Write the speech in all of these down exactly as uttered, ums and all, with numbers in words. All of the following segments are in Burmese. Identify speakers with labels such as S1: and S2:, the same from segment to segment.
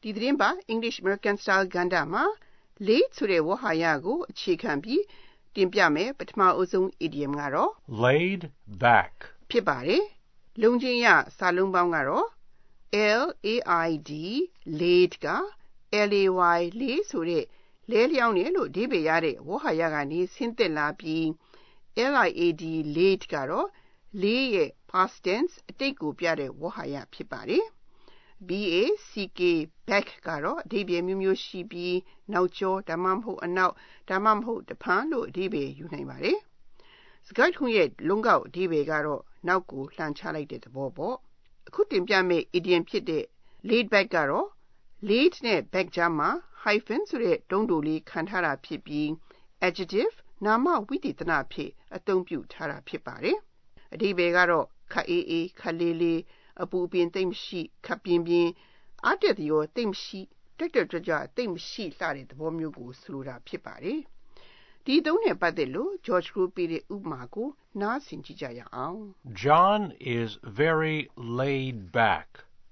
S1: ဒီသတင်းပါ English American Style ကဏ္ဍမှာ late ဆိုတဲ့ဝေါဟာရကိုအခြေခံပြီးတင်ပြမယ်ပထမအဆုံး idiom ကတော့
S2: laid back
S1: ဖြစ်ပါတယ်။လုံချင်းရစာလုံးပေါင်းကတော့ L A I D laid က L A Y lay ဆိုတဲ့လဲလျောင်းတယ်လို့အဓိပ္ပာယ်ရတဲ့ဝေါဟာရကနေဆင်းသက်လာပြီး L I A D laid ကတော့ lay ရဲ့ past tense အတိတ်ကိုပြတဲ့ဝေါဟာရဖြစ်ပါတယ်။ B A C K back ကတော့အဓိပ္ပာယ်မျိုးမျိုးရှိပြီးနောက်ကျောဒါမှမဟုတ်အနောက်ဒါမှမဟုတ်တဖန်လို့အဓိပ္ပာယ်ယူနိုင်ပါတယ်။စကားထုံးရဲ့လုံးကောက်အဓိပ္ပာယ်ကတော့နောက်ကိုလှန်ချလိုက်တဲ့သဘောပေါ့။အခုတင်ပြမယ့် idiom ဖြစ်တဲ့ laid back ကတော့ laid နဲ့ back ကြားမှာ hyphen ဆိုတဲ့တုံးတိုလေးခံထားတာဖြစ်ပြီး adjective နာမဝိသေသနအဖြစ်အသုံးပြုထားတာဖြစ်ပါတယ်။အဓိပ္ပာယ်ကတော့ခပ်အေးအေးခပ်လေးလေးအပူအပင်သိမ့်မရှိခပ်ပြင်းပြင်းအားတက်သရောသိမ့်မရှိတက်တက်ကြွကြွသိမ့်မရှိလှတဲ့သဘောမျိုးကိုဆိုလိုတာဖြစ်ပါတယ်။ဒီသုံးနဲ့ပတ်သက်လို့ George Group ပေးတဲ့ဥပမာကိုနားဆင်ကြည့်ကြရအောင်။
S2: John is very laid back.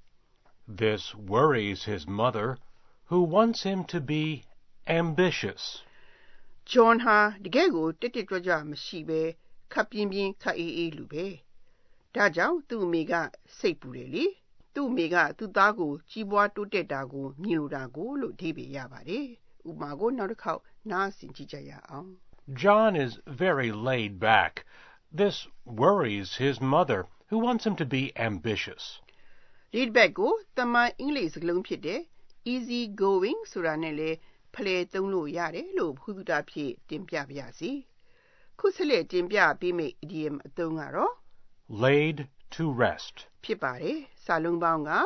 S2: This worries his mother, who wants him to be ambitious.
S1: John ဟာတကယ်ကိုတက်တက်ကြွကြွမရှိပဲခပ်ပြင်းပြင်းခပ်အေးအေးလူပဲ။ဒါကြောင့်သူ့အမေကစိတ်ပူတယ်လေ။သူ့အမေကသူ့သားကိုကြီးပွားတိုးတက်တာကိုမြင်လိုတာကိုလို့အဓိပ္ပာယ်ရပါတယ်။ဥပမာကိုနောက်တစ်ခေါက်နားဆင်ကြည့်ကြရအောင်။
S2: John is very laid back. This worries his mother, who wants him to be ambitious.
S1: Laid back ကိုတမန်အင်္ဂလိပ်စကားလုံးဖြစ်တဲ့ easy going ဆိုတာနဲ့လည်းဖလှယ်သုံးလို့ရတယ်လို့ဘုသူတာဖြစ်တင်ပြပါရစေ။ခုဆက်လက်တင်ပြပေးမယ့် idiom အသုံးကတော့
S2: laid to rest
S1: ဖြစ်ပါတယ်။စာလုံးပေါင်းက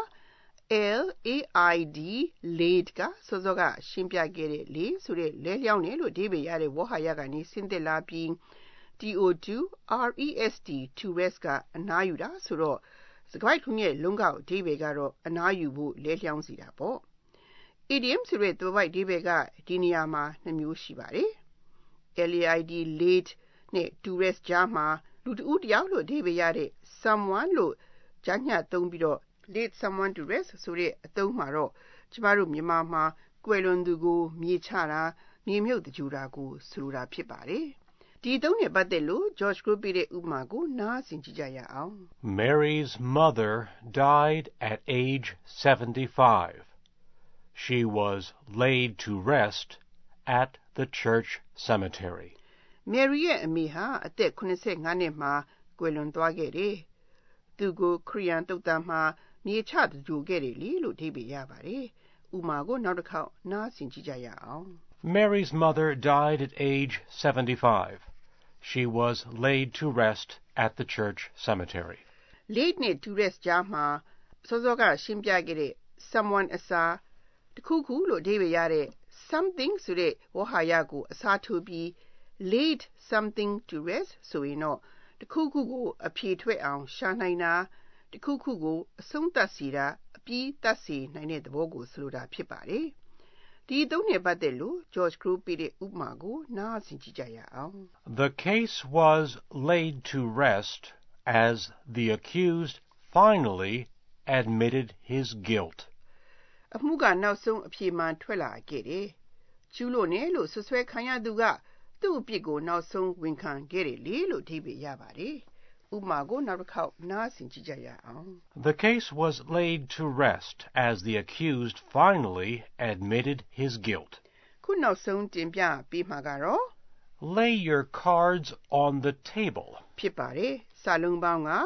S1: L A I D laid ကစောစောကရှင်းပြခဲ့တဲ့ lay ဆိုတဲ့လဲလျောင်းတယ်လို့အဓိပ္ပာယ်ရတဲ့ဝေါဟာရကနေဆင်းသက်လာပြီး T O to R E S T to rest ကအနားယူတာဆိုတော့စကားထုံးရဲ့လုံးကောက်အဓိပ္ပာယ်ကတော့အနားယူဖို့လဲလျောင်းစီတာပေါ့။ Idiom ဆိုတဲ့သွယ်ဝိုက်အဓိပ္ပာယ်ကဒီနေရာမှာနှစ်မျိုးရှိပါတယ်။ L A I D laid နဲ့ to rest ကြားမှာလူတဦးတယောက်လို့အဓိပ္ပာယ်ရတဲ့ someone လို့ကြားညှပ်သုံးပြီးတော့ laid someone to rest ဆိုတဲ့အသုံးမှာတော့ကျမတို့မြန်မာမှာကွယ်လွန်သူကိုမြေချတာမြေမြုပ်တကြူတာကိုဆိုလိုတာဖြစ်ပါတယ်။ဒီအသုံးနဲ့ပတ်သက်လို့ George Group ပေးတဲ့ဥပမာကိုနားဆင်ကြည့်ကြရအောင်။
S2: Mary's mother died at age seventy-five. She was laid to rest at the church cemetery.
S1: Mary ရဲ့အမေဟာအသက်၇၅နှစ်မှာကွယ်လွန်သွားခဲ့တယ်။သူကိုခရစ်ယာန်သုဿာန်မှာမြေချသဂြိုဟ်ခဲ့တယ်လေလို့အဓိပ္ပာယ်ရပါတယ်။ဥပမာကိုနောက်တစ်ခေါက်နားဆင်ကြည့်ကြရအောင်
S2: Mary's mother died at age seventy-five. She was laid to rest at the church cemetery.
S1: Laid နဲ့ to rest ကြားမှာစောစောကရှင်းပြခဲ့တဲ့ someone အစားတခုခုလို့အဓိပ္ပာယ်ရတဲ့ something ဆိုတဲ့ဝေါဟာရကိုအစားထိုးပြီး laid something to rest ဆိုရင်တော့တခုခုကိုအဖြေထွက်အောင်ရှာနိုင်တာတခုခုကိုအဆုံးသတ်စေတာအပြီးသတ်စေနိုင်တဲ့သဘောကိုဆိုလိုတာဖြစ်ပါတယ်။ဒီအသုံးနဲ့ပတ်သက်လို့ George Group ပေးတဲ့ဥပမာကိုနားဆင်ကြည့်ကြရအောင်
S2: The case was laid to rest as the accused finally admitted his guilt.
S1: အမှုကနောက်ဆုံးအဖြေမှန်ထွက်လာခဲ့တယ်။ကျူးလွန်တယ်လို့ဆွဆွဲခံရသူကသူ့အပြစ်ကိုနောက်ဆုံးဝန်ခံခဲ့တယ်လေလို့အဓိပ္ပာယ်ရပါတယ်။ဥပမာကိုနောက်တစ်ခေါက်နားဆင်ကြည့်ကြရအောင်
S2: The case was laid to rest as the accused finally admitted his guilt.
S1: ခုနောက်ဆုံးတင်ပြပေးမှာကတော့
S2: Lay your cards on the table.
S1: ဖြစ်ပါတယ်။စာလုံးပေါင်းက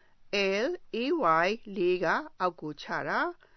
S1: L A Y lay ကအောက်ကိုချတာ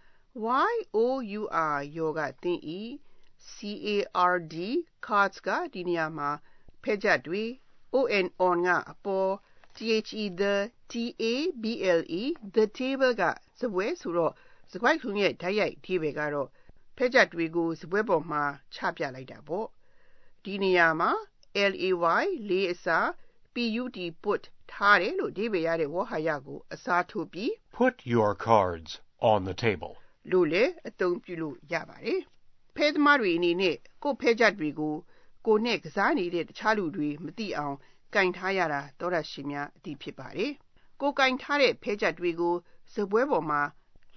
S1: Y O U R ယောကသင်ဤ C A R D cards ကဒီနေရာမှာဖဲချက်တွေ O N on ကအပေါ် T H E the T A B L E the table ကစပွဲဆိုတော့စကွိုက်ထုံးရဲ့ဓာတ်ရိုက်အဓိပ္ပာယ်ကတော့ဖဲချက်တွေကိုစပွဲပေါ်မှာချပြလိုက်တာပေါ့ဒီနေရာမှာ L A Y lay အစား P U T put ထားတယ်လို့အဓိပ္ပာယ်ရတဲ့ဝေါဟာရကိုအစားထိုးပြီး
S2: Put your cards on the table.
S1: လို့လည်းအသုံးပြုလို့ရပါတယ်။ဖဲသမားတွေအနေနဲ့ကိုယ့်ဖဲချက်တွေကိုကိုယ်နဲ့ကစားနေတဲ့တခြားလူတွေမသိအောင်ကင်ထားရတာသောရရှိများအသိဖြစ်ပါတယ်။ကိုယ်ကင်ထားတဲ့ဖဲချက်တွေကိုစပွဲပေါ်မှာ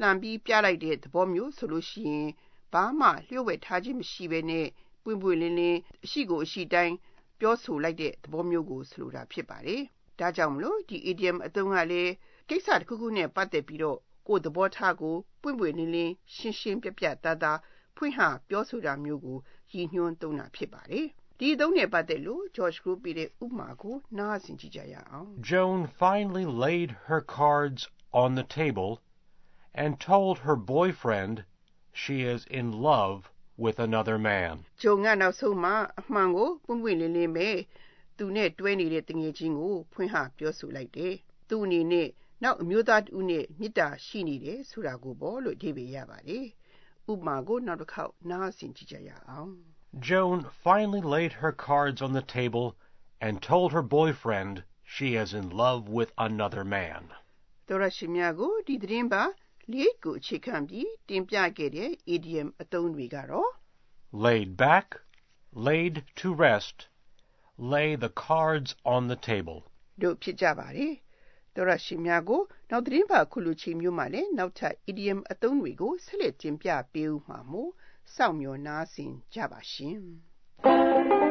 S1: လှန်ပြီးပြလိုက်တဲ့သဘောမျိုးဆိုလို့ရှိရင်ဘာမှလျှို့ဝှက်ထားခြင်းမရှိဘဲနဲ့ပွင့်ပွင့်လင်းလင်းအရှိကိုအရှိတိုင်းပြောဆိုလိုက်တဲ့သဘောမျိုးကိုဆိုလိုတာဖြစ်ပါတယ်။ဒါကြောင့်မလို့ဒီ idiom အသုံးကလည်းကိစ္စတစ်ခုခုနဲ့ပတ်သက်ပြီးတော့ကိုယ်သဘောထားကိုပွင့်ပွင့်လင်းလင်းရှင်းရှင်းပြပြသားသားဖွင့်ဟပြောဆိုတာမျိုးကိုရည်ညွှန်းသုံးတာဖြစ်ပါတယ်။ဒီအသုံးနဲ့ပတ်သက်လို့ George Group ပြတဲ့ဥပမာကိုနားဆင်ကြည့်ကြရအောင်။
S2: Joan finally laid her cards on the table and told her boyfriend she is in love with another man.
S1: ဂျုံကနောက်ဆုံးမှအမှန်ကိုပွင့်ပွင့်လင်းလင်းပဲသူနဲ့တွဲနေတဲ့တငယ်ချင်းကိုဖွင့်ဟပြောဆိုလိုက်တယ်။သူအနေနဲ့နောက်အမျိုးသားတူနဲ့မေတ္တာရှိနေတယ်ဆိုတာကိုပေါ့လို့အဓိပ္ပာယ်ရပါတယ်။ဥပမာကိုနောက်တစ်ခေါက်နားဆင်ကြည့်ကြရအောင်
S2: Joan finally laid her cards on the table and told her boyfriend she is in love with another man.
S1: သောရရှိမြကိုဒီသတင်းပါလေးကိုအခြေခံပြီးတင်ပြခဲ့တဲ့ idiom အသုံးတွေကတော့
S2: Laid back, laid to rest, lay the cards on the table.
S1: တို့ဖြစ်ကြပါတယ်။သောရရှိမြကိုနောက်သတင်းပါခုလိုချိန်မျိုးမှာလည်းနောက်ထပ် idiom အသုံးတွေကိုဆက်လက်တင်ပြပေးဦးမှာမို့စောင့်မျှော်နားဆင်ကြပါရှင်။